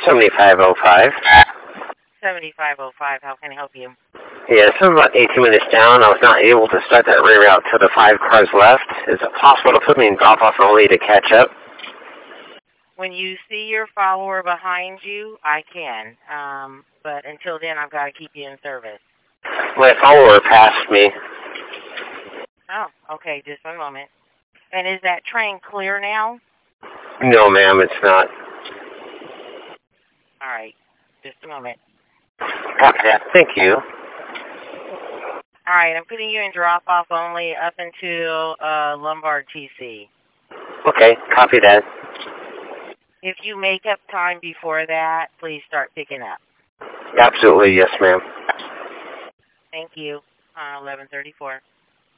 7505. 7505, how can I help you? Yes, I'm about 18 minutes down. I was not able to start that reroute to the 5 cars left. Is it possible to put me in drop-off only to catch up? When you see your follower behind you, I can. But until then, I've got to keep you in service. My follower passed me. Oh, okay, just one moment. And is that train clear now? No, ma'am, it's not. All right, just a moment. Copy that. Thank you. All right, I'm putting you in drop-off only up until Lombard TC. Okay, copy that. If you make up time before that, please start picking up. Absolutely, yes, ma'am. Thank you. 11:34.